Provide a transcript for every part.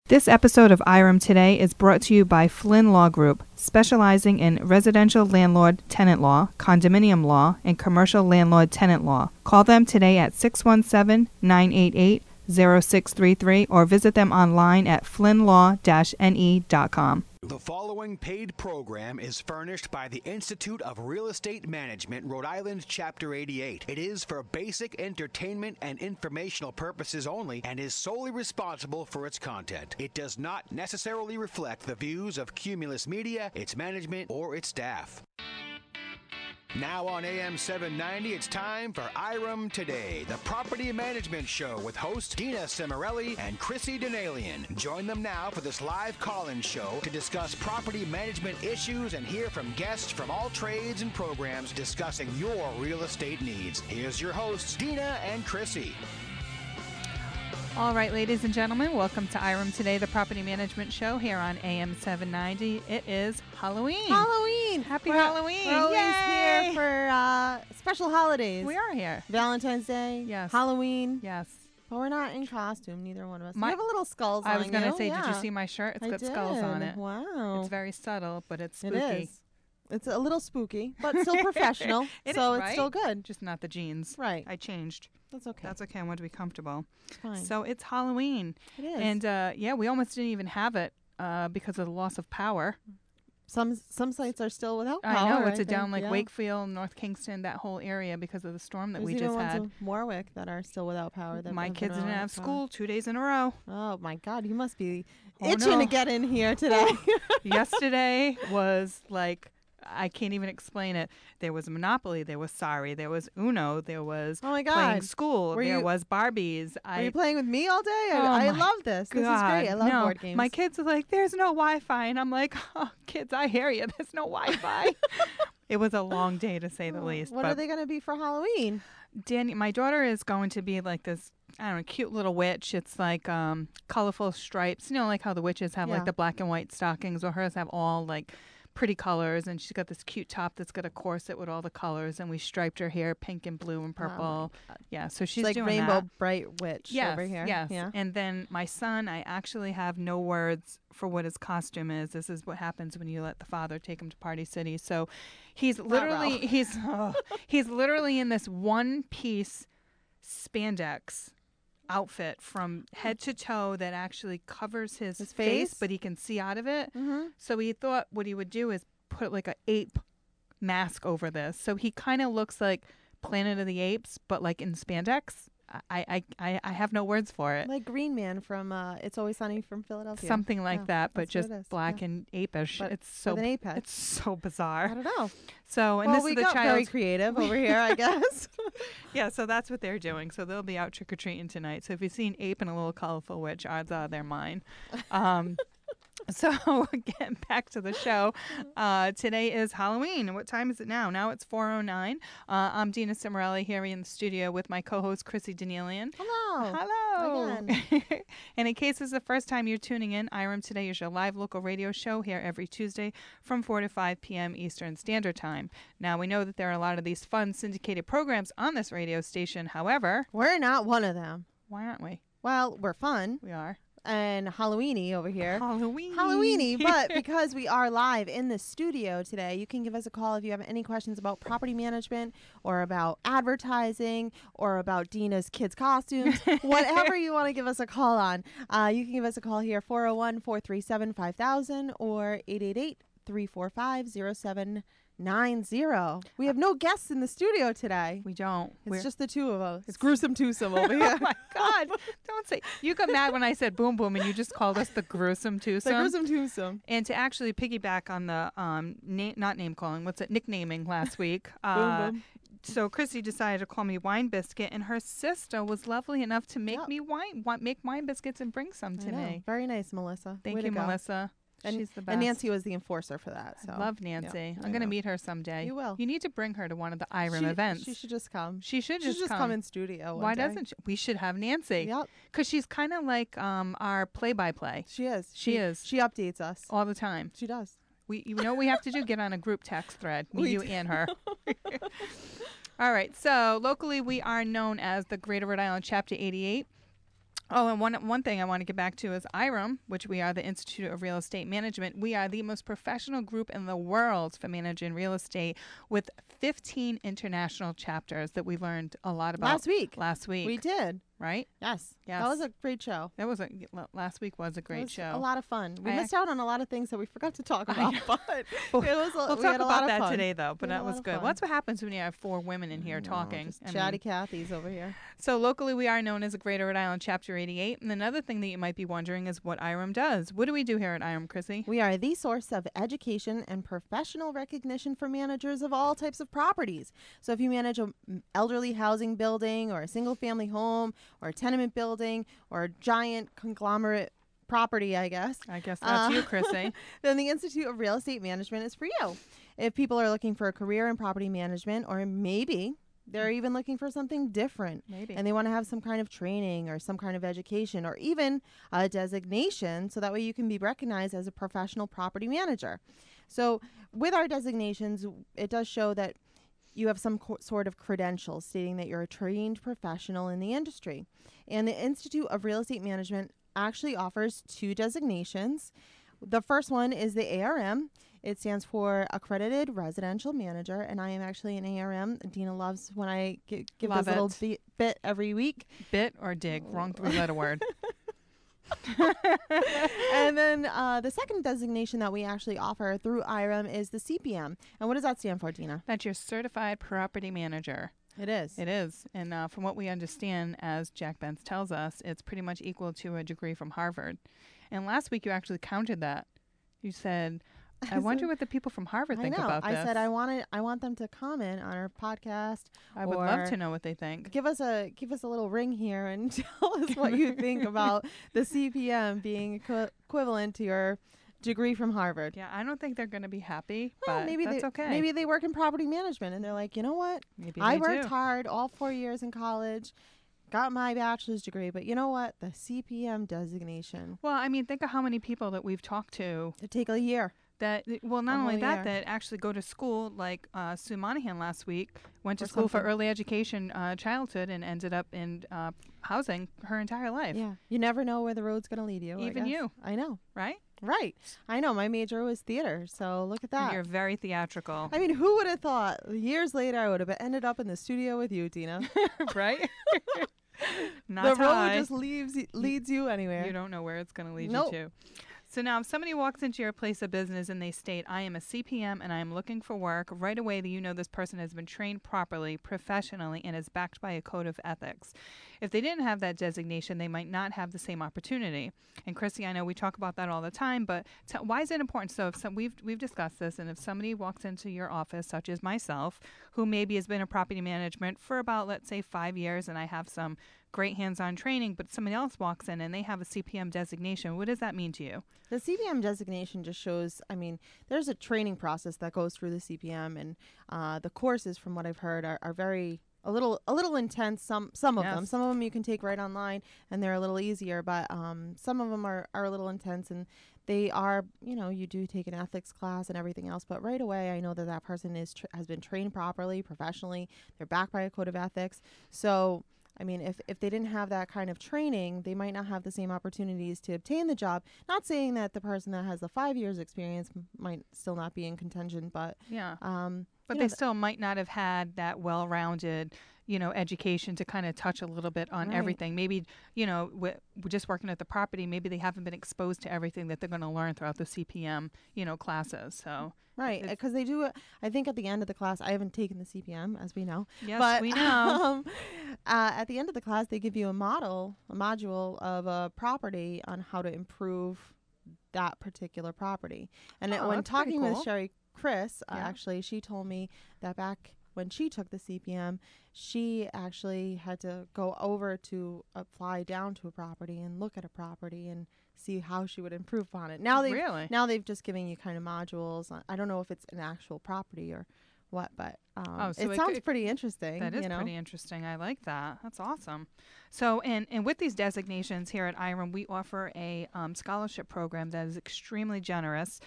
This episode of IREM Today is brought to you by Flynn Law Group, specializing in residential landlord-tenant law, condominium law, and commercial landlord-tenant law. Call them today at 617-988-0633 or visit them online at flynnlaw-ne.com. The following paid program is furnished by the Institute of Real Estate Management, Rhode Island, Chapter 88. It is for basic entertainment and informational purposes only and is solely responsible for its content. It does not necessarily reflect the views of Cumulus Media, its management, or its staff. Now on AM 790, it's time for IREM Today, the property management show with hosts Dina Cimarelli and Chrissy Denalian. Join them now for this live call-in show to discuss property management issues and hear from guests from all trades and programs discussing your real estate needs. Here's your hosts, Dina and Chrissy. All right, ladies and gentlemen, welcome to IREM Today, the property management show here on AM 790. It is Halloween. Halloween. Happy Halloween. We're always Yay! here for special holidays. We are here. Valentine's Day. Yes. Halloween. Yes. But we're not in costume, neither one of us. We My- have a little skulls on I was going to you. say, Yeah. did you see my shirt? It's I got skulls on did. it. Wow. It's very subtle, but it's spooky. It is. It's a little spooky, but still professional. It so is, it's right? still good. Just not the jeans. Right. I changed. That's okay. That's okay. I want to be comfortable. It's fine. So it's Halloween. it is. And, yeah, we almost didn't even have it because of the loss of power. some sites are still without power. I know. It's think, down like yeah. Wakefield, North Kingston, that whole area because of the storm that There's we even just ones had. in Warwick that are still without power. That My have been kids didn't without have power. school 2 days in a row. Oh, my God. You must be Oh, itching no. to get in here today. Yesterday was like, I can't even explain it. There was Monopoly, there was Sorry, there was Uno, there was Oh, my God. playing school, Were there you- was Barbies. Are you playing with me all day? Oh I my love this. This is great. I love no. board games. My kids are like, there's no Wi-Fi. And I'm like, oh, kids, I hear you. There's no Wi-Fi. It was a long day, to say the least. What but are they going to be for Halloween? Danny, my daughter is going to be like this, I don't know, cute little witch. It's like colorful stripes. You know, like how the witches have Yeah. like the black and white stockings, or hers have all like pretty colors. And she's got this cute top that's got a corset with all the colors. And we striped her hair pink and blue and purple. God. Yeah, so she's It's like doing Rainbow that. Bright Witch Yes, over here. yes. Yeah. And then my son, I actually have no words for what his costume is. This is what happens when you let the father take him to Party City. So he's literally he's literally in this one piece spandex outfit from head to toe that actually covers his face, face? but he can see out of it. Mm-hmm. So he thought what he would do is put like a ape mask over this. So he kind of looks like Planet of the Apes, but like in spandex. I have no words for it. Like Green Man from It's Always Sunny from Philadelphia. Something like Yeah, that, but that's what just it is. black Yeah. and apish. But It's so with an ape head. it's so I bizarre. don't know. So and well, this we is the got very child. creative over here, I guess. Yeah, so that's what they're doing. So they'll be out trick or treating tonight. So if you see an ape and a little colorful witch, odds are they're mine. So getting back to the show, today is Halloween. What time is it now? Now it's 4:09. I'm Dina Cimarelli here in the studio with my co-host Chrissy Denalian. Hello. Hello. Again. And in case this is the first time you're tuning in, IREM Today is your live local radio show here every Tuesday from 4 to 5 p.m. Eastern Standard Time. Now, we know that there are a lot of these fun syndicated programs on this radio station. However, We're not one of them. why aren't we? Well, we're fun We are. and Halloweeny over here. Halloween. Halloweeny, but because we are live in the studio today, you can give us a call if you have any questions about property management or about advertising or about Dina's kids' costumes, whatever you want to give us a call on. You can give us a call here, 401-437-5000 or 888-345-0790. We have no guests in the studio today. We don't. It's just the two of us. It's- It's gruesome twosome over here. Oh my God! Don't say. You got mad when I said boom boom, and you just called us the gruesome twosome. The gruesome twosome. And to actually piggyback on the not name calling, what's it, nicknaming last week. Boom, boom. So Chrissy decided to call me Wine Biscuit, and her sister was lovely enough to make Yep. me make wine biscuits and bring some to I know. me. Very nice, Melissa. Thank Way you, to go. Melissa. And, She's the best. and Nancy was the enforcer for that. So I love Nancy. Yeah, I'm I going to know. meet her someday. You will. You need to bring her to one of the IREM events. She should just come. She should She should just come in studio. Why one day. doesn't she? We should have Nancy. Yep, Because she's kind of like our play-by-play she is. She is. She updates us. all the time. She does. You know what we have to do? Get on a group text thread. Me, We you, do. and her. All right. So locally, we are known as the Greater Rhode Island Chapter 88. Oh, and one thing I want to get back to is IREM, which we are the Institute of Real Estate Management. We are the most professional group in the world for managing real estate, with 15 international chapters that we learned a lot about last week. We did. Right? Yes. That was a great show. Last week was a great show. A lot of fun. We missed out on a lot of things that we forgot to talk about, but we'll talk about that today, though. But that was good. Well, that's what happens when you have 4 women in here talking. Chatty Cathy's over here. So locally, we are known as the Greater Rhode Island Chapter 88. And another thing that you might be wondering is what IREM does. What do we do here at IREM, Chrissy? We are the source of education and professional recognition for managers of all types of properties. So if you manage an elderly housing building or a single-family home or a tenement building or a giant conglomerate property, I guess that's you, Chrissy. Then the Institute of Real Estate Management is for you. If people are looking for a career in property management, or maybe they're even looking for something different, and they want to have some kind of training or some kind of education or even a designation, so that way you can be recognized as a professional property manager. So with our designations, it does show that you have some sort of credentials stating that you're a trained professional in the industry. And the Institute of Real Estate Management actually offers 2 designations. The first one is the ARM. It stands for Accredited Residential Manager, and I am actually an ARM. Dina loves when I give this little bit every week. Bit or dig? Wrong 3-letter word. And then the second designation that we actually offer through IREM is the CPM. And what does that stand for, Dina? That's your Certified Property Manager. It is. It is. And from what we understand, as Jack Benz tells us, it's pretty much equal to a degree from Harvard. And last week you actually counted that. You said, I wonder what the people from Harvard think about this. I said I want them to comment on our podcast. I would love to know what they think. Give us a little ring here and tell us what you think about the CPM being equivalent to your degree from Harvard. Yeah, I don't think they're going to be happy, well, but maybe that's okay. Maybe they work in property management and they're like, you know what? Maybe I worked hard all 4 years in college, got my bachelor's degree, but you know what? The CPM designation. Well, I mean, think of how many people that we've talked to. It take a year. Not only that, that actually go to school, like Sue Monahan last week went to school for early education childhood and ended up in housing her entire life. Yeah. You never know where the road's going to lead you. Even you. I know. Right? Right. I know. My major was theater, so look at that. You're very theatrical. I mean, who would have thought years later I would have ended up in the studio with you, Dina? Right? The road just leads you anywhere. You don't know where it's going to lead you to. So now if somebody walks into your place of business and they state, I am a CPM and I am looking for work, right away that you know this person has been trained properly, professionally, and is backed by a code of ethics. If they didn't have that designation, they might not have the same opportunity. And Chrissy, I know we talk about that all the time, but why is it important? So if we've discussed this, and if somebody walks into your office, such as myself, who maybe has been in property management for about, let's say, 5 years, and I have some great hands-on training, but somebody else walks in and they have a CPM designation, what does that mean to you? The CPM designation just shows, I mean, there's a training process that goes through the CPM, and the courses, from what I've heard, are very a little intense. Some of them you can take right online and they're a little easier, but some of them are a little intense, and they are, you do take an ethics class and everything else, but right away I know that person has been trained properly, professionally. They're backed by a code of ethics. So I mean, if they didn't have that kind of training, they might not have the same opportunities to obtain the job. Not saying that the person that has the 5 years experience might still not be in contention, but yeah. But they still might not have had that well-rounded, education to kind of touch a little bit on everything. Maybe, we're just working at the property, maybe they haven't been exposed to everything that they're going to learn throughout the CPM, classes. So right, because they do. I think at the end of the class, I haven't taken the CPM, as we know. Yes, but, we know. At the end of the class, they give you a module of a property on how to improve that particular property. And when talking with Sherry Chris, actually, she told me that back when she took the CPM, she actually had to go over to fly down to a property and look at a property and see how she would improve on it. Now they've just given you kind of modules. I don't know if it's an actual property or what, but it sounds pretty interesting. That is pretty interesting. I like that. That's awesome. So, and with these designations here at IREM, we offer a scholarship program that is extremely generous.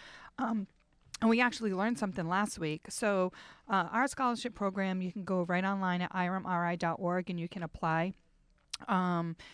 And we actually learned something last week. So our scholarship program, you can go right online at iremri.org and you can apply.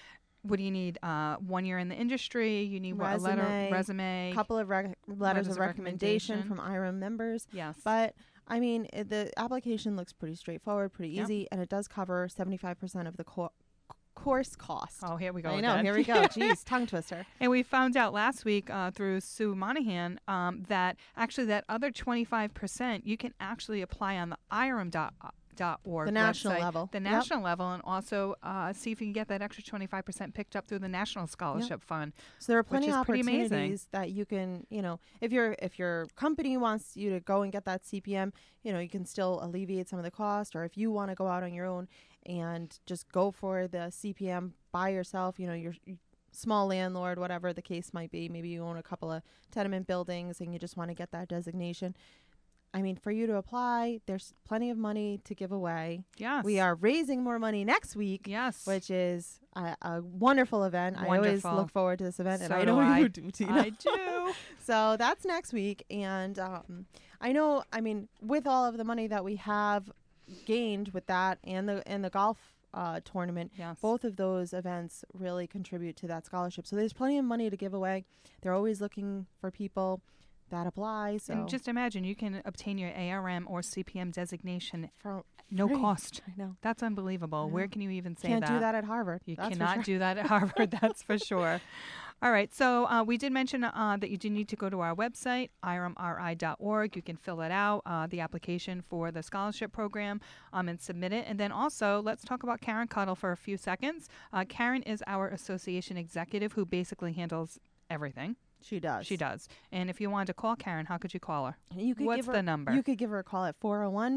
what do you need? 1 year in the industry. You need what, resume. A couple of letters of recommendation from IREM members. Yes. But I mean, the application looks pretty straightforward, pretty easy, and it does cover 75% of the course cost. Oh, here we go. I know. Here we go. Jeez, tongue twister. And we found out last week through Sue Monahan that actually that other 25% you can actually apply on the IREM.org the national website, level. the national level, and also see if you can get that extra 25% picked up through the National Scholarship Fund. So there are plenty of pretty amazing. opportunities that you can, if your company wants you to go and get that CPM, you can still alleviate some of the cost, or if you want to go out on your own and just go for the CPM by yourself, your small landlord, whatever the case might be. Maybe you own a couple of tenement buildings and you just want to get that designation. I mean, for you to apply, there's plenty of money to give away. Yes. We are raising more money next week. Yes. Which is a wonderful event. Wonderful. I always look forward to this event, and So I know do you do, Tina. I do. So that's next week. And I know, with all of the money that we have gained with that and the golf tournament, Yes. both of those events really contribute to that scholarship. So there's plenty of money to give away. They're always looking for people that apply. So And just imagine you can obtain your ARM or CPM designation for no free. cost. I know. That's unbelievable. I Where know. can you even say Can't that? do that at Harvard. You that's for cannot sure. do that at Harvard, that's for sure. All right, so we did mention that you do need to go to our website, iremri.org. You can fill it out, the application for the scholarship program, and submit it. And then also, let's talk about Karen Cuttle for a few seconds. Karen is our association executive who basically handles everything. She does. She does. And if you wanted to call Karen, how could you call her? You could What's give her, the number? You could give her a call at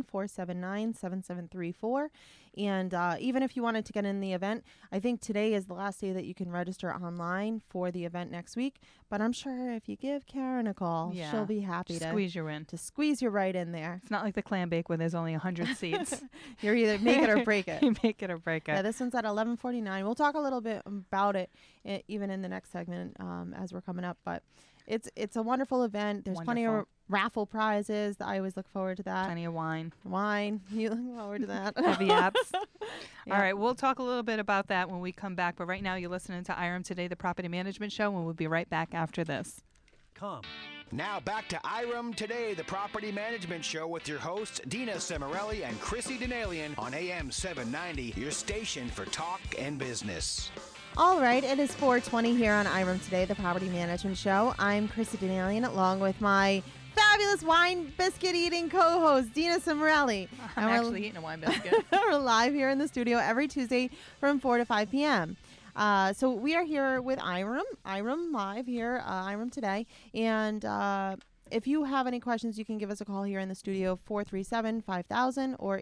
401-479-7734. And even if you wanted to get in the event, I think today is the last day that you can register online for the event next week. But I'm sure if you give Karen a call, Yeah. she'll be happy to Squeeze you in. squeeze you right in there. It's not like the clam bake where there's only 100 seats. You're either make it or break it. You make it or break it. Yeah, this one's at 11:49. We'll talk a little bit about it even in the next segment as we're coming up. But it's a wonderful event. There's plenty of raffle prizes. I always look forward to that. Plenty of wine. You look forward to that. Heavy apps. Yeah. All right, we'll talk a little bit about that when we come back. But right now, you're listening to IREM Today, the Property Management Show, and we'll be right back after this. Now back to IREM Today, the Property Management Show with your hosts, Dina Cimarelli and Chrissy Denalian on AM 790, your station for talk and business. All right, it is 4:20 here on IREM Today, the Property Management Show. I'm Chrissy Denalian, along with my fabulous wine biscuit eating co-host, Dina Cimarelli. I'm actually eating a wine biscuit. We're live here in the studio every Tuesday from 4 to 5 p.m. So we are here with IREM live here, IREM Today. And if you have any questions, you can give us a call here in the studio, 437-5000 or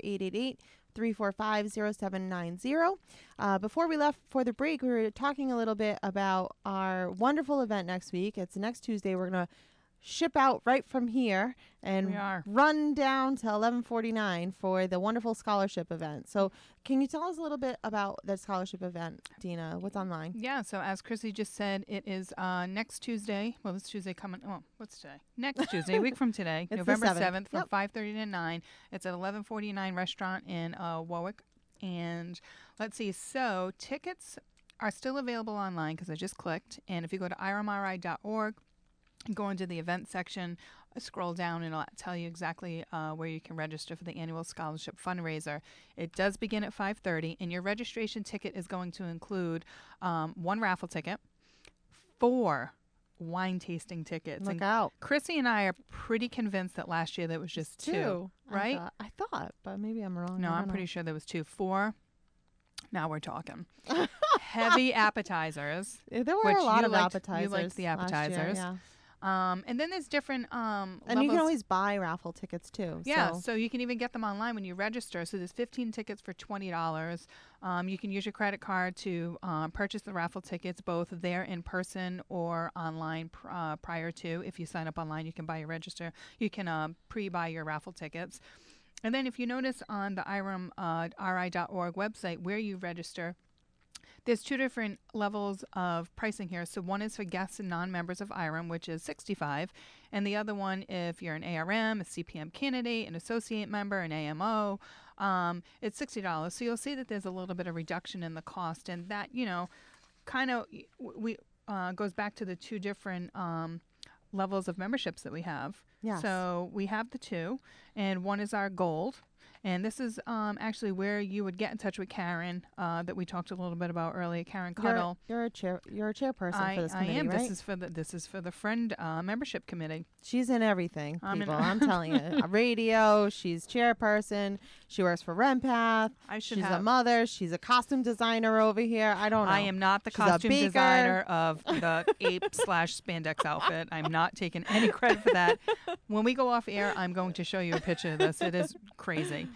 888-345-0790. Before we left for the break, we were talking a little bit about our wonderful event next week. It's next Tuesday. We're going to ship out right from here and run down to 11:49 for the wonderful scholarship event. So can you tell us a little bit about that scholarship event, Dina? What's online? Yeah, so as Chrissy just said, it is next Tuesday. Well, this Tuesday coming. Oh, what's today? Next Tuesday, a week from today, It's November the 7th. from 5:30 to 9. It's at 1149 Restaurant in Warwick. And let's see. So tickets are still available online because I just clicked. And if you go to iremri.org, go into the event section, scroll down, and it'll tell you exactly where you can register for the annual scholarship fundraiser. It does begin at 5:30, and your registration ticket is going to include 1 raffle ticket, 4 wine tasting tickets. Look out. Chrissy and I are pretty convinced that last year there was just 2, right? I thought, but maybe I'm wrong. No, I'm pretty sure there was 2. 4. Now we're talking. Heavy appetizers. There were a lot of appetizers. You liked the appetizers. Last year, and then there's different and you can always buy raffle tickets too. Yeah, so you can even get them online when you register. So there's 15 tickets for $20. You can use your credit card to purchase the raffle tickets, both there in person or online prior to. If you sign up online, you can buy your register. You can pre-buy your raffle tickets. And then if you notice on the iremri.org website where you register, there's 2 different levels of pricing here. So one is for guests and non-members of IREM, which is $65, and the other one, if you're an ARM, a CPM candidate, an associate member, an AMO, it's $60. So you'll see that there's a little bit of reduction in the cost, and that, kind of we goes back to the two different levels of memberships that we have. Yes. So we have the two, and one is our gold. And this is actually where you would get in touch with Karen that we talked a little bit about earlier. Karen Cuddle. You're a chairperson for this committee, I am. right? This is for the friend membership committee. She's in everything, people. I'm telling you. A radio. She's chairperson. She works for REMPath. She's a mother. She's a costume designer over here. I don't know. I am not the costume designer of the ape/spandex outfit. I'm not taking any credit for that. When we go off air, I'm going to show you a picture of this. It is crazy.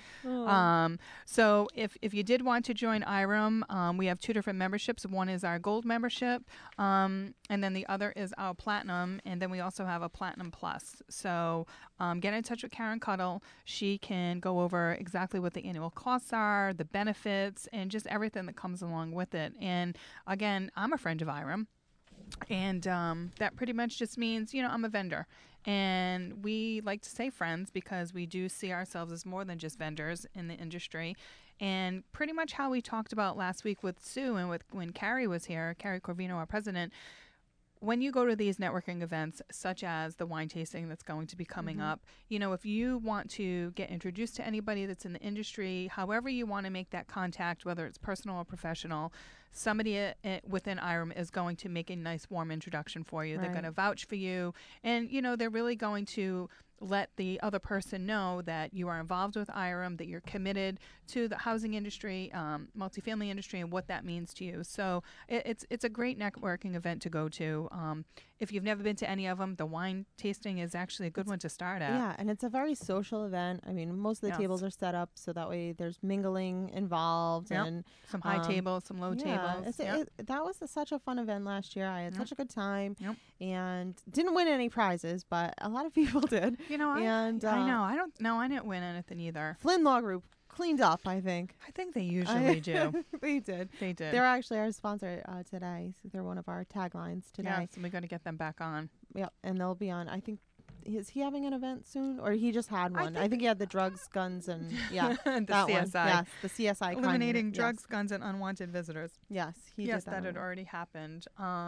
So if you did want to join IREM, we have two different memberships. One is our gold membership, and then the other is our platinum, and then we also have a platinum plus. So get in touch with Karen Cuddle. She can go over exactly what the annual costs are, the benefits, and just everything that comes along with it. And again, I'm a friend of IREM. And that pretty much just means, I'm a vendor. And we like to say friends because we do see ourselves as more than just vendors in the industry. And pretty much how we talked about last week with Sue and when Carrie was here, Carrie Corvino, our president, when you go to these networking events, such as the wine tasting that's going to be coming up, if you want to get introduced to anybody that's in the industry, however you want to make that contact, whether it's personal or professional, somebody within IREM is going to make a nice, warm introduction for you. Right. They're going to vouch for you. And, they're really going to let the other person know that you are involved with IREM, that you're committed to the housing industry, multifamily industry, and what that means to you. So it's a great networking event to go to. If you've never been to any of them, the wine tasting is actually a good one to start at. Yeah, and it's a very social event. I mean, most of the tables are set up so that way there's mingling involved. Yep. And some high tables, some low tables. That was such a fun event last year. I had such a good time. Yep. And didn't win any prizes, but a lot of people did. I know. I didn't win anything either. Flynn Law Group cleaned up, I think. I think they usually do. They did. They're actually our sponsor today. So they're one of our taglines today. Yeah, so we're going to get them back on. Yep, and they'll be on. I think, is he having an event soon? Or he just had one? I think he had the drugs, guns, and the that CSI. One. Yes, the CSI. Eliminating drugs, guns, and unwanted visitors. Yes, he did that. That had already happened.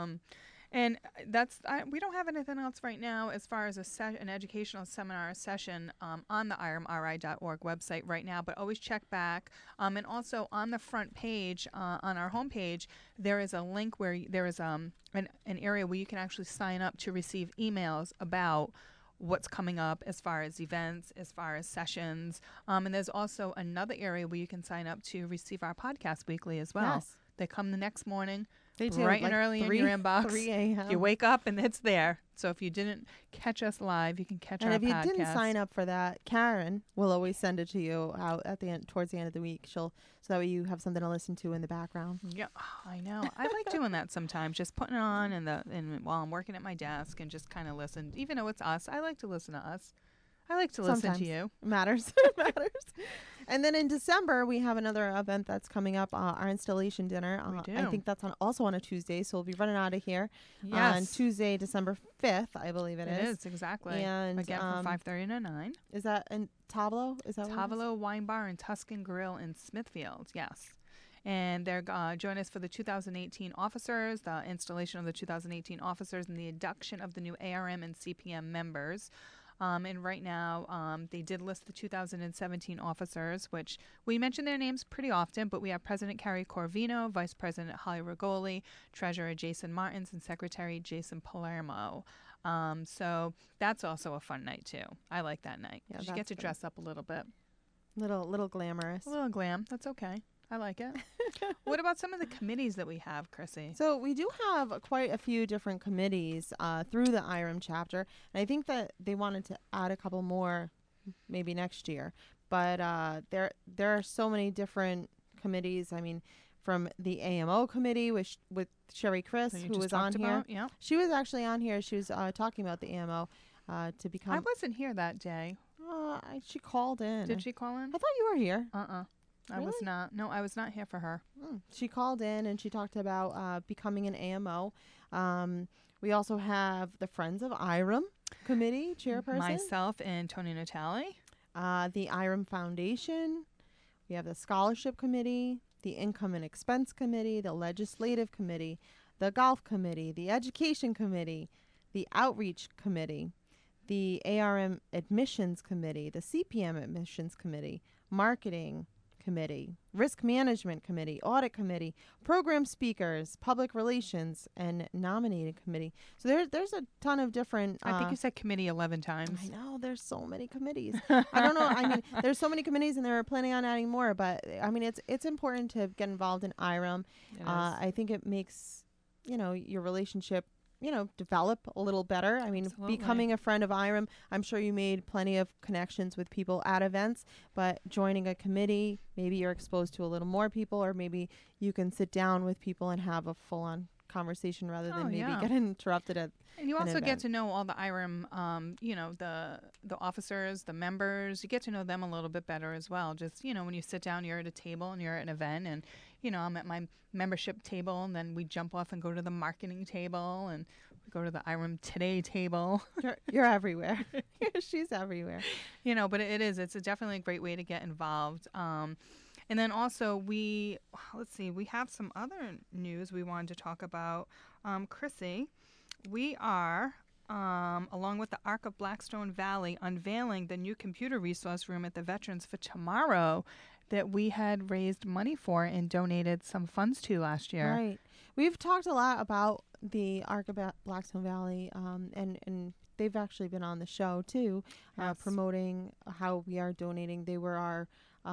And we don't have anything else right now as far as an educational seminar session on the iremri.org website right now, but always check back. And also on the front page, on our homepage, there is a link where there is an area where you can actually sign up to receive emails about what's coming up as far as events, as far as sessions. And there's also another area where you can sign up to receive our podcast weekly as well. Yes. They come the next morning. They do, bright and early in your inbox. 3 a.m. You wake up and it's there. So if you didn't catch us live, you can catch our podcast. And if you didn't sign up for that, Karen will always send it to you out at the end, towards the end of the week. So that way you have something to listen to in the background. Yeah, I know. I like doing that sometimes, just putting it on and while I'm working at my desk and just kind of listen. Even though it's us, I like to listen to us. I like to listen to you. It matters. It matters. And then in December, we have another event that's coming up, our installation dinner. We do. I think that's also on a Tuesday, so we'll be running out of here on Tuesday, December 5th, I believe it is. It is, exactly. And again, from 5:30 to 9. Is that in Tableau? Is that Tableau Wine Bar and Tuscan Grill in Smithfield, yes. And they're join us for the 2018 officers, the installation of the 2018 officers, and the induction of the new ARM and CPM members. And right now, they did list the 2017 officers, which we mention their names pretty often, but we have President Carrie Corvino, Vice President Holly Rigoli, Treasurer Jason Martins, and Secretary Jason Palermo. So that's also a fun night, too. I like that night. Yeah, you get to dress up a little bit. Little glamorous. A little glam. That's okay. I like it. What about some of the committees that we have, Chrissy? So we do have quite a few different committees through the IREM chapter. And I think that they wanted to add a couple more maybe next year. But there are so many different committees. I mean, from the AMO committee with Sherry Chris, who was on here. Yeah. She was actually on here. She was talking about the AMO to become. I wasn't here that day. She called in. Did she call in? I thought you were here. I was not. No, I was not here for her. She called in and she talked about becoming an AMO. We also have the Friends of IREM committee chairperson. Myself and Tony Natale. The IREM Foundation. We have the Scholarship Committee. the Income and Expense Committee, the Legislative Committee, the Golf Committee, the Education Committee, the Outreach Committee, the ARM Admissions Committee, the CPM Admissions Committee, Marketing Committee, Risk Management Committee, Audit Committee, Program Speakers, Public Relations, and Nominating Committee. So there's a ton of different... I think you said committee 11 times. I know, there's so many committees. I don't know. I mean, there's so many committees, and they're planning on adding more. But, I mean, it's important to get involved in IREM. I think it makes, your relationship develop a little better. I mean, Absolutely. Becoming a friend of IREM, I'm sure you made plenty of connections with people at events, but joining a committee, maybe you're exposed to a little more people, or maybe you can sit down with people and have a full-on conversation rather than get interrupted at. And you also get to know all the IREM, the officers, the members. You get to know them a little bit better as well. Just, when you sit down, you're at a table and you're at an event, and, I'm at my membership table, and then we jump off and go to the marketing table, and we go to the IREM Today table. You're everywhere. She's everywhere. But it's definitely a great way to get involved. And then also we have some other news we wanted to talk about. Chrissy, we are, along with the Arc of Blackstone Valley, unveiling the new computer resource room at the Veterans for Tomorrow that we had raised money for and donated some funds to last year. Right. We've talked a lot about the Arc of Blackstone Valley, and they've actually been on the show too, Yes. promoting how we are donating. They were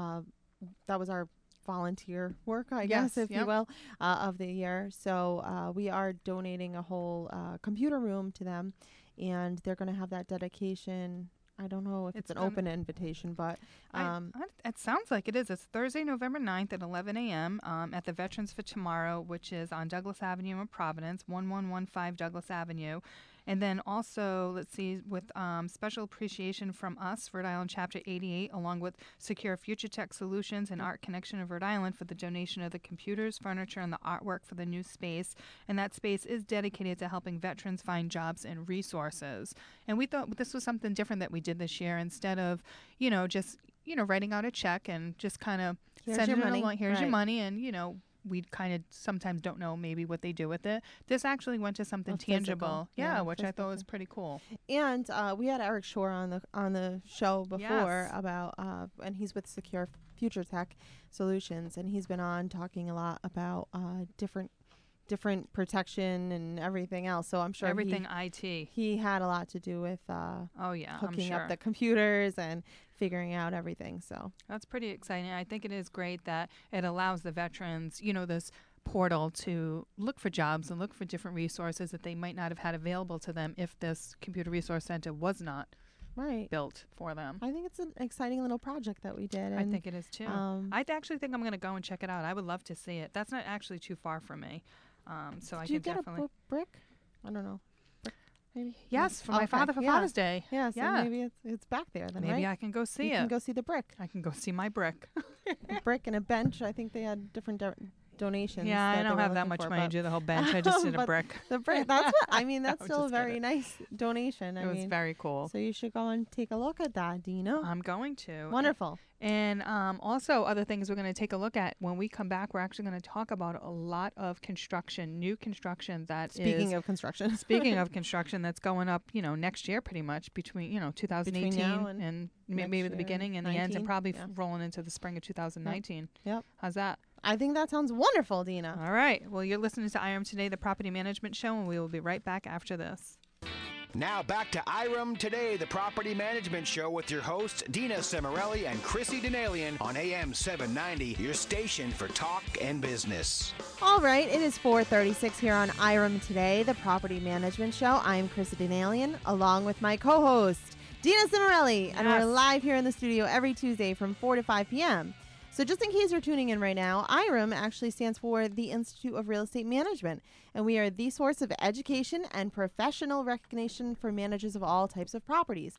that was our volunteer work, I guess, if you will, of the year. So we are donating a whole computer room to them, and they're going to have that dedication. I don't know if it's an open invitation, but it sounds like it is. It's Thursday, November 9th at 11 a.m. At the Veterans for Tomorrow, which is on Douglas Avenue in Providence, 1115 Douglas Avenue. And then also, let's see, with special appreciation from us, Rhode Island Chapter 88, along with Secure Future Tech Solutions and Art Connection of Rhode Island for the donation of the computers, furniture, and the artwork for the new space. And that space is dedicated to helping veterans find jobs and resources. And we thought this was something different that we did this year. Instead of, just, writing out a check and just kind of sending it along, here's your money, and, we kind of sometimes don't know maybe what they do with it. This actually went to something tangible, which I thought was pretty cool. And we had Eric Shore on the show before about, and he's with Secure Future Tech Solutions, and he's been on talking a lot about different protection and everything else. So I'm sure everything IT. He had a lot to do with hooking up the computers and figuring out everything. So that's pretty exciting. I think it is great that it allows the veterans, this portal to look for jobs and look for different resources that they might not have had available to them if this computer resource center was not built for them. I think it's an exciting little project that we did. I think it is too. I actually think I'm going to go and check it out. I would love to see it. That's not actually too far from me. So I can definitely. Did you get a brick? I don't know. Brick, maybe. Yes, for my father for Father's Day. Yeah, so maybe it's back there then. Maybe I can go see it. You can go see the brick. I can go see my brick. A brick and a bench. I think they had different donations. Yeah, I don't have that much money to do the whole bench. I just did a brick. The brick. That's what I mean. That's still a very nice donation. It was very cool. So you should go and take a look at that, Dina. I'm going to. Wonderful. And also other things we're going to take a look at when we come back. We're actually going to talk about a lot of construction, new construction Speaking of construction, that's going up, next year pretty much between 2018 between and maybe the beginning and 19, the end, and probably rolling into the spring of 2019. Yep. How's that? I think that sounds wonderful, Dina. All right. Well, you're listening to IREM Today, the Property Management Show, and we will be right back after this. Now back to IREM Today, the Property Management Show with your hosts, Dina Cimarelli and Chrissy Denalian on AM 790, your station for talk and business. All right, it is 4:36 here on IREM Today, the Property Management Show. I'm Chrissy Denalian, along with my co-host, Dina Cimarelli, and we're live here in the studio every Tuesday from 4 to 5 p.m. So just in case you're tuning in right now, IREM actually stands for the Institute of Real Estate Management, and we are the source of education and professional recognition for managers of all types of properties.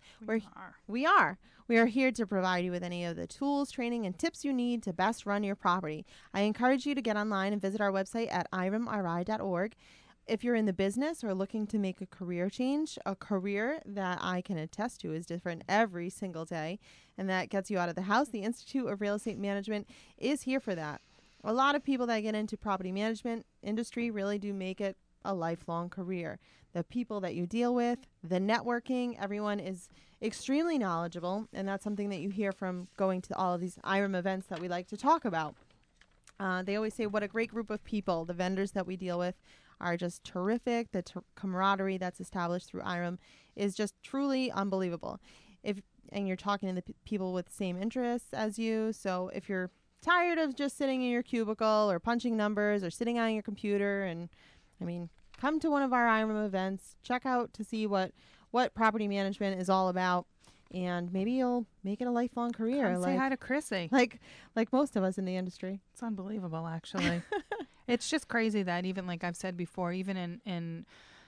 We are here to provide you with any of the tools, training, and tips you need to best run your property. I encourage you to get online and visit our website at iremri.org. If you're in the business or looking to make a career change, a career that I can attest to is different every single day, and that gets you out of the house, the Institute of Real Estate Management is here for that. A lot of people that get into property management industry really do make it a lifelong career. The people that you deal with, the networking, everyone is extremely knowledgeable, and that's something that you hear from going to all of these IREM events that we like to talk about. They always say what a great group of people. The vendors that we deal with are just terrific. The camaraderie that's established through IREM is just truly unbelievable. And you're talking to the people with the same interests as you, so if you're tired of just sitting in your cubicle or punching numbers or sitting on your computer, and come to one of our IREM events, check out to see what property management is all about, and maybe you'll make it a lifelong career. Come say hi to Chrissy. Like most of us in the industry. It's unbelievable, actually. It's just crazy that even, like I've said before, even in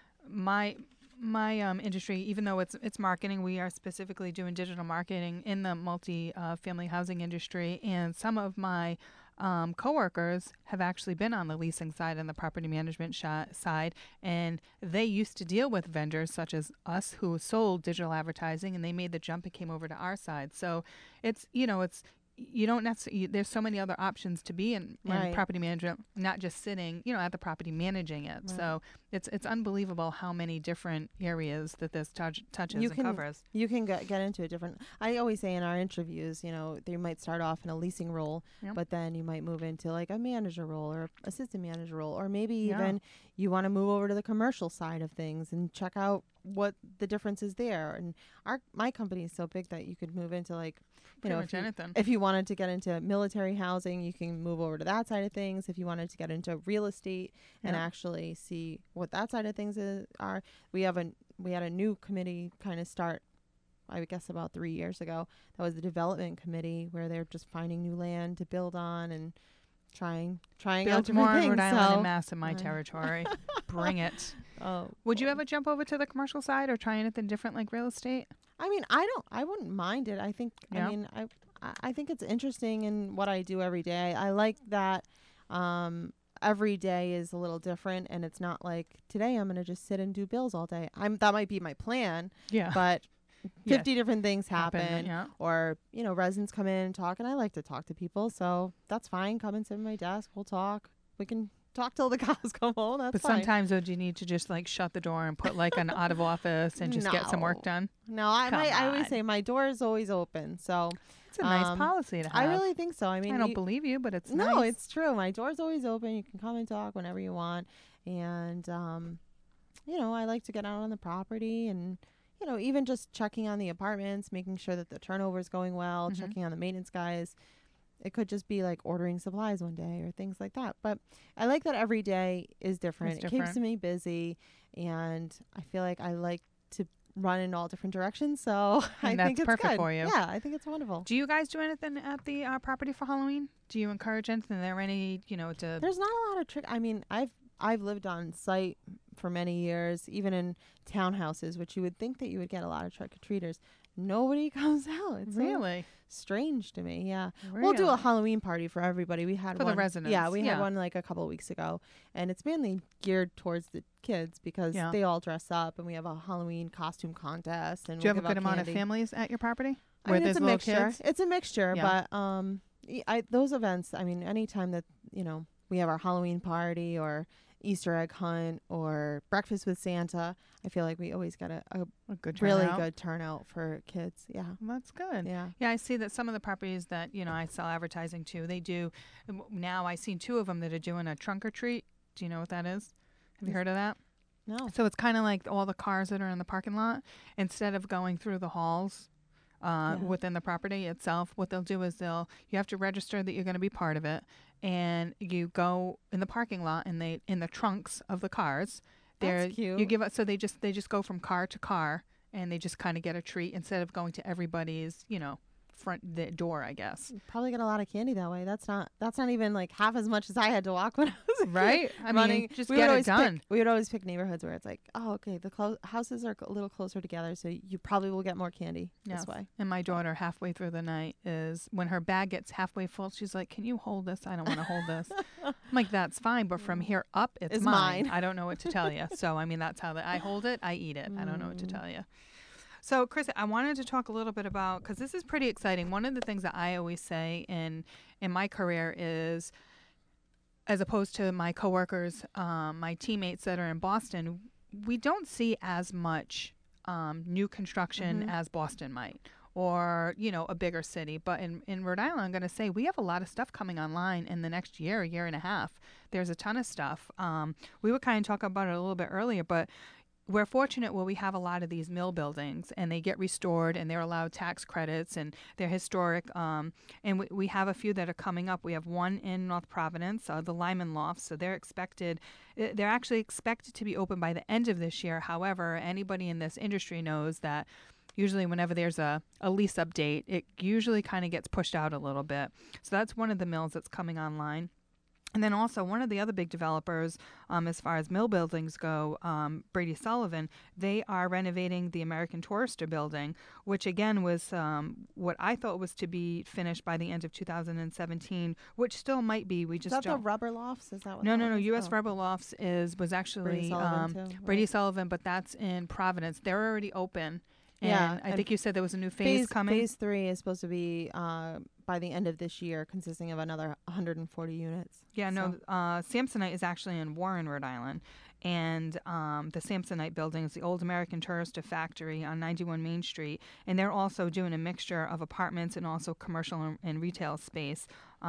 my industry, even though it's marketing, we are specifically doing digital marketing in the multi-family housing industry, and some of my coworkers have actually been on the leasing side and the property management side, and they used to deal with vendors such as us who sold digital advertising, and they made the jump and came over to our side. So it's you don't necessarily, there's so many other options to be in property management, not just sitting, at the property managing it. Right. So it's unbelievable how many different areas that this touches and covers. You can get into a different, I always say in our interviews, they might start off in a leasing role, but then you might move into like a manager role or assistant manager role, or maybe even you want to move over to the commercial side of things and check out what the difference is there. And my company is so big that you could move into like, if you wanted to get into military housing, you can move over to that side of things. If you wanted to get into real estate and actually see what that side of things are, we had a new committee kind of start, I guess about 3 years ago. That was the development committee, where they're just finding new land to build on and trying out different more things. in Rhode Island and Mass in my territory. Bring it. Oh, would you ever jump over to the commercial side or try anything different like real estate? I wouldn't mind it. I think, I think it's interesting in what I do every day. I like that every day is a little different, and it's not like today I'm going to just sit and do bills all day. That might be my plan, but 50 different things happen, or, residents come in and talk, and I like to talk to people. So that's fine. Come and sit at my desk. We'll talk. We can talk till the cows come home. That's fine. Sometimes, though, do you need to just like shut the door and put like an out of office and just get some work done? No, I always say my door is always open. So it's a nice policy to have. I really think so. I don't believe you, but it's nice. No, it's true. My door's always open. You can come and talk whenever you want. And, I like to get out on the property and, even just checking on the apartments, making sure that the turnover is going well, checking on the maintenance guys. It could just be like ordering supplies one day or things like that. But I like that every day is different. It keeps me busy, and I feel like I like to run in all different directions. So I think it's perfect good for you. Yeah, I think it's wonderful. Do you guys do anything at the property for Halloween? Do you encourage anything? Are there any, There's not a lot of trick. I've lived on site for many years, even in townhouses, which you would think that you would get a lot of trick-or-treaters. Nobody comes out. It's really strange to me. Yeah. Really? We'll do a Halloween party for everybody. We had for one. The residents. Yeah, we had one like a couple of weeks ago, and it's mainly geared towards the kids because they all dress up, and we have a Halloween costume contest. And do you have a good amount of families at your property? It's a mixture. It's a mixture, but those events. Anytime that we have our Halloween party or Easter egg hunt or breakfast with Santa, I feel like we always get a good really good turnout for kids. Yeah. Well, that's good. Yeah. Yeah, I see that some of the properties that, I sell advertising to, they do, now I've seen 2 of them that are doing a trunk or treat. Do you know what that is? Have you heard of that? No. So it's kind of like all the cars that are in the parking lot, instead of going through the halls within the property itself, what they'll do is you have to register that you're going to be part of it. And you go in the parking lot, and in the trunks of the cars, that's cute. You give up. So they just go from car to car, and they just kind of get a treat instead of going to everybody's, front door, I guess. You probably get a lot of candy that way. That's not even like half as much as I had to walk when I was a right. kid. I mean, just get it done. We would always pick neighborhoods where it's like, oh, okay, the houses are a little closer together, so you probably will get more candy this way. And my daughter, halfway through the night, is when her bag gets halfway full, she's like, "Can you hold this? I don't want to hold this." I'm like, "That's fine, but from here up, it's mine. I don't know what to tell you." So that's how I hold it. I eat it. I don't know what to tell you. So, Chris, I wanted to talk a little bit about, because this is pretty exciting. One of the things that I always say in my career is as opposed to my coworkers, my teammates that are in Boston, we don't see as much new construction as Boston might, or a bigger city. But in Rhode Island, I'm going to say we have a lot of stuff coming online in the next year and a half. There's a ton of stuff. We were kind of talking about it a little bit earlier, but we're fortunate where we have a lot of these mill buildings and they get restored and they're allowed tax credits and they're historic. And we have a few that are coming up. We have one in North Providence, the Lyman Lofts. So they're actually expected to be open by the end of this year. However, anybody in this industry knows that usually whenever there's a lease update, it usually kind of gets pushed out a little bit. So that's one of the mills that's coming online. And then also one of the other big developers, as far as mill buildings go, Brady Sullivan, they are renovating the American Tourister building, which again was what I thought was to be finished by the end of 2017, which still might be. We just Is that the Rubber Lofts? Is that what? No. U.S. Rubber Lofts was actually Brady Sullivan, but that's in Providence. They're already open. And I think you said there was a new phase coming. Phase 3 is supposed to be by the end of this year, consisting of another 140 units. Yeah, no, Samsonite is actually in Warren, Rhode Island. And the Samsonite building is the old American Tourister factory on 91 Main Street. And they're also doing a mixture of apartments and also commercial and retail space.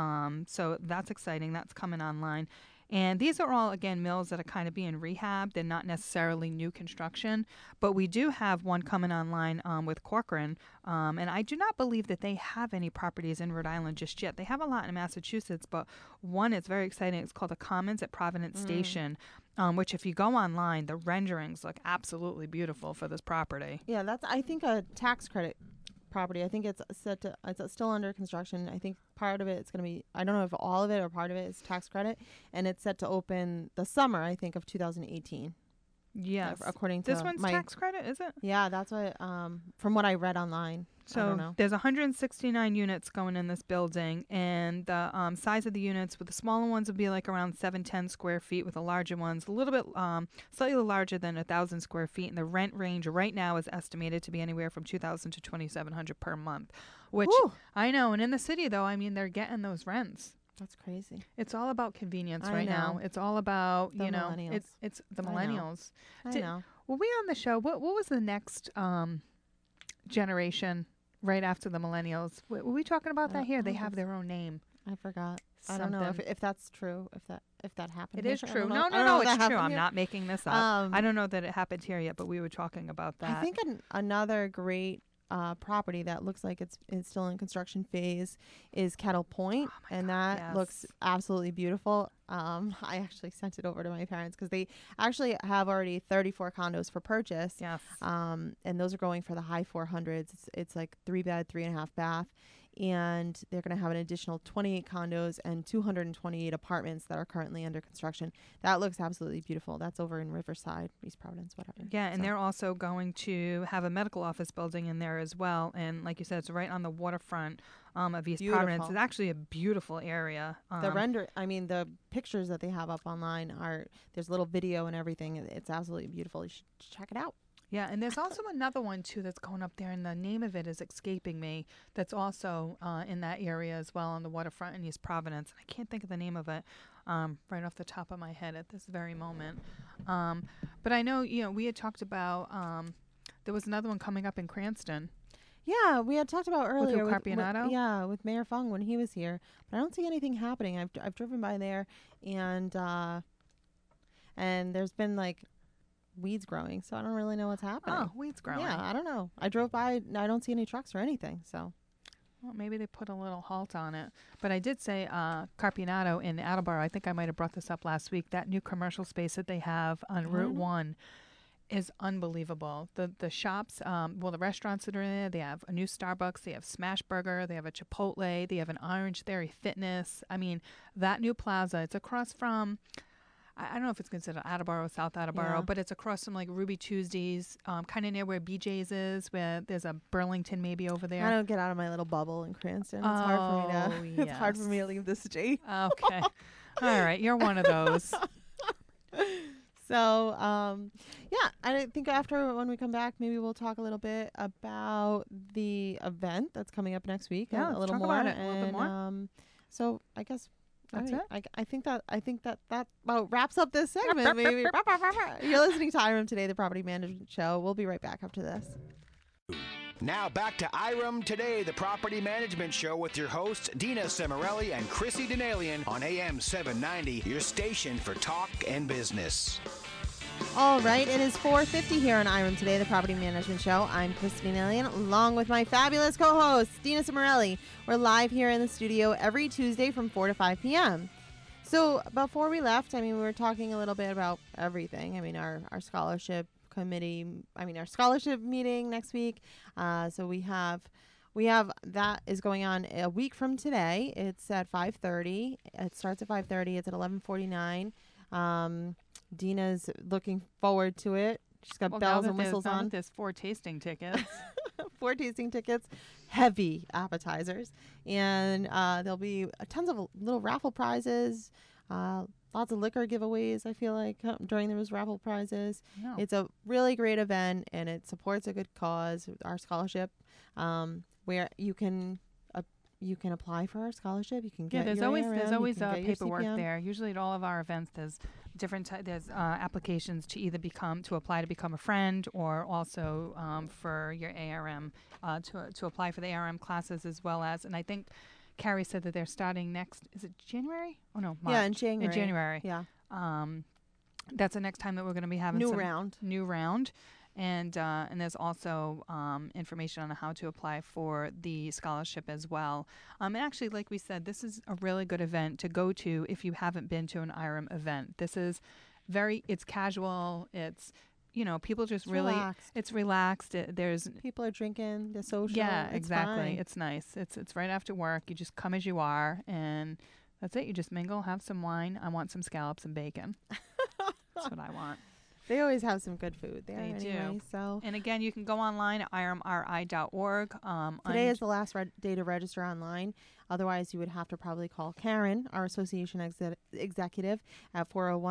So that's exciting. That's coming online. And these are all, again, mills that are kind of being rehabbed. They're not necessarily new construction. But we do have one coming online with Corcoran. And I do not believe that they have any properties in Rhode Island just yet. They have a lot in Massachusetts, but one is very exciting. It's called the Commons at Providence Station, which if you go online, the renderings look absolutely beautiful for this property. Yeah, that's, I think, a tax credit property. I think it's still under construction. I think part of it's going to be, I don't know if all of it or part of it is tax credit, and it's set to open the summer, I think, of 2018. Yes. According to this one's tax credit, is it? Yeah, that's what, from what I read online. So there's 169 units going in this building, and the size of the units, with the smaller ones would be like around 710 square feet, with the larger ones a little bit slightly larger than 1,000 square feet. And the rent range right now is estimated to be anywhere from $2,000 to $2,700 per month, which I know. And in the city, though, I mean, they're getting those rents. That's crazy. It's all about convenience right now. It's all about, millennials. It's the millennials. I know. Were we on the show? What was the next generation right after the millennials? Were we talking about that here? They have their own name. I forgot. I don't know if that's true. If that happened. It is true. No, it's true. I'm not making this up. I don't know that it happened here yet, but we were talking about that. I think another great property that looks like it's still in construction phase is Kettle Point, and that looks absolutely beautiful. I actually sent it over to my parents because they actually have already 34 condos for purchase. Yes. And those are going for the high 400s. It's like 3-bed, 3.5 bath. And they're going to have an additional 28 condos and 228 apartments that are currently under construction. That looks absolutely beautiful. That's over in Riverside, East Providence, whatever. Yeah, and they're also going to have a medical office building in there as well. And like you said, it's right on the waterfront of East Providence. It's actually a beautiful area. The pictures that they have up online there's a little video and everything. It's absolutely beautiful. You should check it out. Yeah, and there's also another one, too, that's going up there, and the name of it is escaping me, that's also in that area as well on the waterfront in East Providence. And I can't think of the name of it right off the top of my head at this very moment. But I know, we had talked about there was another one coming up in Cranston. Yeah, we had talked about earlier with Carpianato. With Mayor Fung when he was here. But I don't see anything happening. I've driven by there, and there's been like weeds growing, so I don't really know what's happening. Oh, weeds growing. Yeah, I don't know. I drove by, and I don't see any trucks or anything, so. Well, maybe they put a little halt on it. But I did say Carpianato in Attleboro, I think I might have brought this up last week, that new commercial space that they have on Route 1 is unbelievable. The shops, the restaurants that are in there, they have a new Starbucks, they have Smash Burger, they have a Chipotle, they have an Orange Theory Fitness. I mean, that new plaza, it's across from, I don't know if it's considered Attleboro, South Attleboro, but it's across from like Ruby Tuesdays, kind of near where BJ's is, where there's a Burlington maybe over there. I don't get out of my little bubble in Cranston. It's hard for me to. It's hard for me to leave the state. Okay, all right, you're one of those. So, I think when we come back, maybe we'll talk a little bit about the event that's coming up next week. Yeah, a little talk more. about it a little bit more. So I guess That's All it. right. I think that about wraps up this segment. Maybe you're listening to IREM Today, the property management show. We'll be right back after this. Now back to IREM Today, the property management show with your hosts, Dina Cimarelli and Chrissy Denalian on AM 790, your station for talk and business. All right, it is 4:50 here on IREM Today, the property management show. I'm Chrissy Denalian, along with my fabulous co-host, Dina Cimarelli. We're live here in the studio every Tuesday from 4 to 5 p.m. So before we left, we were talking a little bit about everything. Our scholarship committee, our scholarship meeting next week. So we have that is going on a week from today. It's at 5:30. It starts at 5:30. It's at 11:49. Dina's looking forward to it. She's got bells and whistles on. There's 4 tasting tickets. 4 tasting tickets, heavy appetizers, and there'll be tons of little raffle prizes. Lots of liquor giveaways, I feel like, during those raffle prizes. No. It's a really great event, and it supports a good cause, our scholarship, where you can apply for our scholarship. You can get there's your always ARM, paperwork there. Usually at all of our events, there's different there's applications to either apply to become a friend, or also for your ARM to apply for the ARM classes, as well as, and I think Carrie said that they're starting next. Is it January? Oh no, March. Yeah, in January. In January. Yeah. That's the next time that we're going to be having New round. And there's also information on how to apply for the scholarship as well. And actually, like we said, this is a really good event to go to if you haven't been to an IREM event. This is it's casual. It's, people just it's relaxed. There's people are drinking, the social. Yeah, it's exactly. fine. It's nice. It's right after work. You just come as you are, and that's it. You just mingle, have some wine. I want some scallops and bacon. That's what I want. They always have some good food there. They anyway, do. So. And again, you can go online at irmri.org. Today is the last day to register online. Otherwise, you would have to probably call Karen, our association executive, at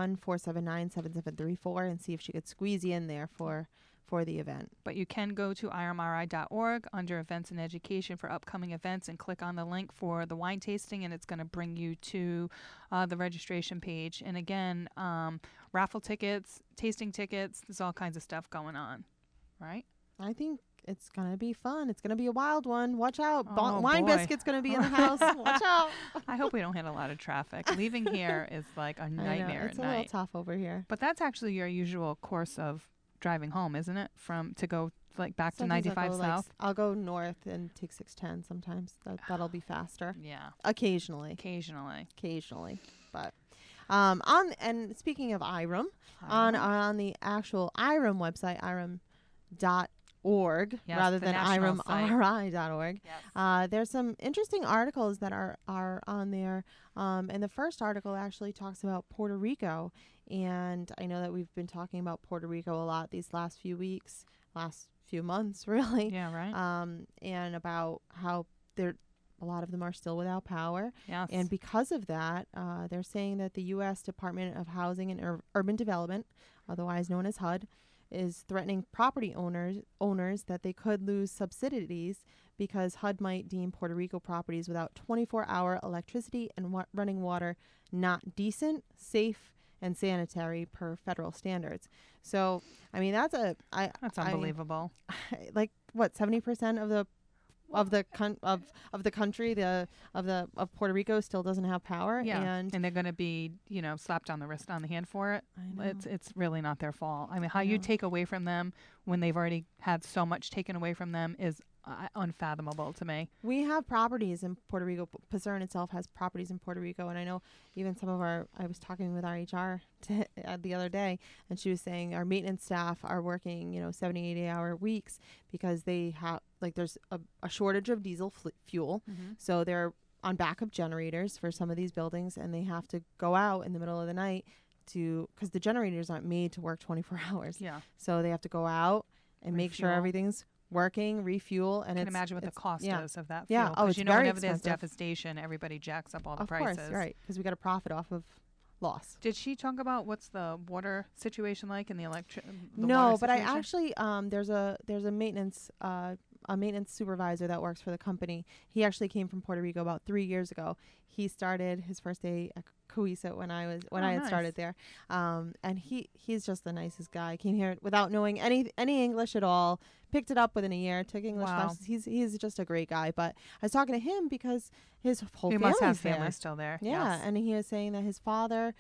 401-479-7734 and see if she could squeeze you in there for the event. But you can go to irmri.org under events and education for upcoming events and click on the link for the wine tasting, and it's going to bring you to the registration page. And again, raffle tickets, tasting tickets, there's all kinds of stuff going on, right? I think it's going to be fun. It's going to be a wild one. Watch out. Oh, Wine boy. Biscuit's going to be in the house. Watch out. I hope we don't hit a lot of traffic. Leaving here is like a nightmare It's at a little night. tough over here. But that's actually your usual course of driving home, isn't it? To go back Sometimes to 95 South? I'll go north and take 610 sometimes. That'll be faster. Yeah. Occasionally. But and speaking of IREM, on the actual IREM website, irem.org, Yes, rather the than national site. iremri.org, Yes. there's some interesting articles that are on there. And the first article actually talks about Puerto Rico. And I know that we've been talking about Puerto Rico a lot these last few months, really. Yeah, right. And about how a lot of them are still without power. Yes. And because of that, they're saying that the U.S. Department of Housing and Urban Development, otherwise known as HUD, is threatening property owners that they could lose subsidies because HUD might deem Puerto Rico properties without 24-hour electricity and running water not decent, safe, and sanitary per federal standards. So, that's unbelievable. 70% of the country of Puerto Rico still doesn't have power. Yeah, and they're going to be slapped on the hand for it. I know. It's really not their fault. How you take away from them when they've already had so much taken away from them is unfathomable to me. We have properties in Puerto Rico. PSERN itself has properties in Puerto Rico, and I know even I was talking with our HR the other day, and she was saying our maintenance staff are working 70, 80-hour weeks because they have there's a shortage of diesel fuel, so they're on backup generators for some of these buildings, and they have to go out in the middle of the night because the generators aren't made to work 24 hours. Yeah. So they have to go out and make sure everything's working, refuel, and I can imagine what the cost is of that fuel. Yeah. Oh, it's very whenever there's expensive. devastation, everybody jacks up all the Of prices. course, right? Because we got a profit off of loss. Did she talk about what's the water situation like and the No, water but I situation? actually there's a maintenance a maintenance supervisor that works for the company. He actually came from Puerto Rico about 3 years ago. He started his first day at Coeisa when I had started there. And he's just the nicest guy. Came here without knowing any English at all. Picked it up within a year. Took English classes. He's just a great guy. But I was talking to him because his whole he family's must have there. family still there. Yeah, Yes. and he was saying that his father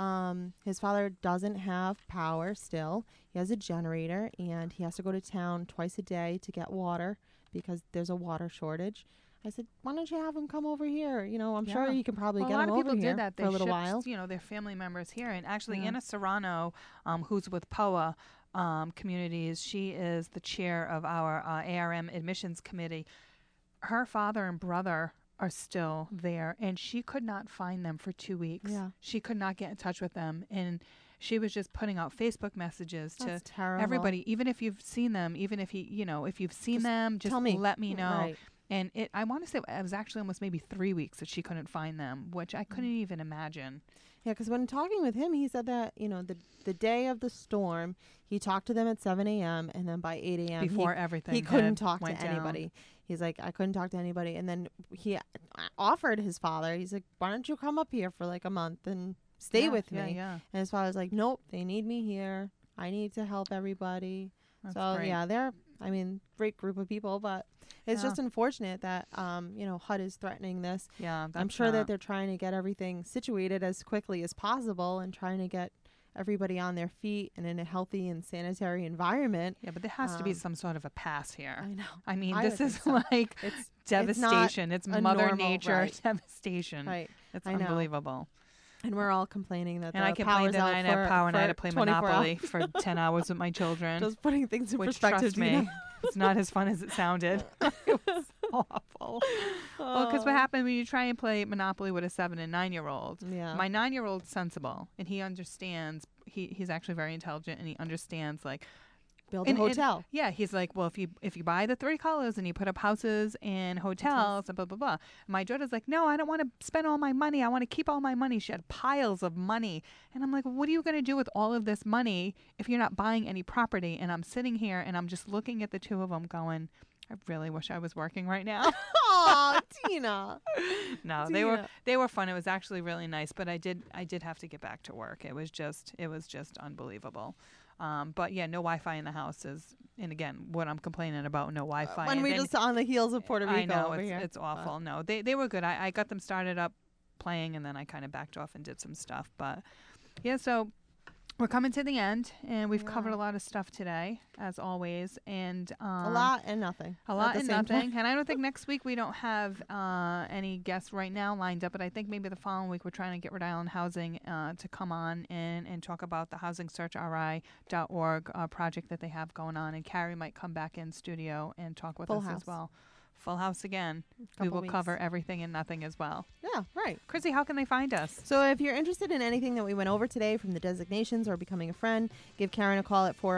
doesn't have power still. He has a generator, and he has to go to town twice a day to get water because there's a water shortage. I said, why don't you have him come over here? You know, I'm sure you can probably get him over here a lot of people did that. for They a little shipped, while. you know, their family members here. And actually, Yeah. Anna Serrano, who's with POA Communities, she is the chair of our ARM admissions committee. Her father and brother are still there, and she could not find them for 2 weeks. Yeah. She could not get in touch with them, and she was just putting out Facebook messages That's to terrible. everybody, even if you've seen them, even if if you've seen Just them, just tell me. let me know. Right. And I want to say it was actually almost maybe 3 weeks that she couldn't find them, which I couldn't even imagine. Yeah, because when talking with him, he said that, you know, the day of the storm, he talked to them at 7 a.m. and then by 8 a.m. Before everything he couldn't had talk to went down. anybody. He's like, I couldn't talk to anybody. And then he offered his father, he's like, why don't you come up here for like a month and stay with me? Yeah, And his father's like, nope, they need me here. I need to help everybody. that's So, great. yeah, they're, great group of people, but it's Yeah. just unfortunate that, HUD is threatening this. Yeah, I'm sure that they're trying to get everything situated as quickly as possible and trying to get everybody on their feet and in a healthy and sanitary environment. Yeah, but there has to be some sort of a pass here. I know. I mean, I this would is think so. like It's devastation. It's a Mother normal- Nature right. devastation. right. It's I know. unbelievable. And we're all complaining that And the I complained power's that out I didn't have for- power and I had for to play 24 Monopoly hours. for 10 hours with my children. Just putting things in which, perspective, trust me, Dina. it's not as fun as it sounded. It was awful. Well, because what happens when you try and play Monopoly with a 7 and 9-year-old? Yeah. My 9-year-old's sensible, and he understands. He's actually very intelligent, and he understands like. Build a hotel. Yeah, he's like, well, if you buy the 3 colors and you put up houses and hotels and blah blah blah. My daughter's like, no, I don't want to spend all my money. I want to keep all my money. She had piles of money, and I'm like, well, what are you going to do with all of this money if you're not buying any property? And I'm sitting here and I'm just looking at the two of them, going, I really wish I was working right now. Aw, Tina. No, Tina. they were fun. It was actually really nice, but I did have to get back to work. It was just unbelievable. But yeah, no Wi-Fi in the house is, and again, what I'm complaining about, no Wi-Fi. When And we're then- just on the heels of Puerto Rico I know over here. it's awful. No, they were good. I got them started up playing, and then I kind of backed off and did some stuff. But yeah, so we're coming to the end, and we've covered a lot of stuff today, as always, and A lot and nothing. a at lot the and same time. nothing. And I don't think next week we don't have any guests right now lined up, but I think maybe the following week we're trying to get Rhode Island Housing to come on and talk about the housingsearchri.org project that they have going on. And Carrie might come back in studio and talk with Full us house. as well. Full house again. We Couple will weeks. cover everything and nothing as well. Yeah, right. Chrissy, how can they find us? So if you're interested in anything that we went over today, from the designations or becoming a friend, give Karen a call at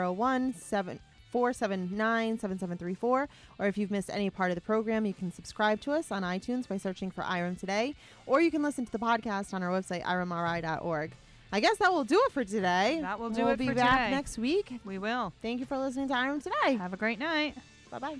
401-479-7734. Or if you've missed any part of the program, you can subscribe to us on iTunes by searching for IRM Today, or you can listen to the podcast on our website, irmri.org. I guess that will do it for today. That will do we'll it be for back today. next week. We will. Thank you for listening to IRM Today. Have a great night. Bye-bye.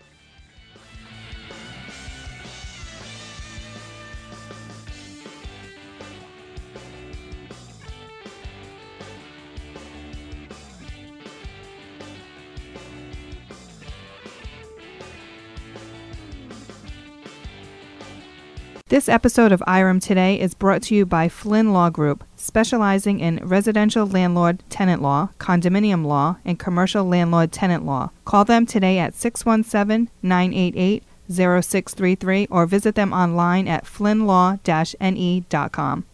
This episode of IRM Today is brought to you by Flynn Law Group, specializing in residential landlord-tenant law, condominium law, and commercial landlord-tenant law. Call them today at 617-988-0633 or visit them online at flynnlaw-ne.com.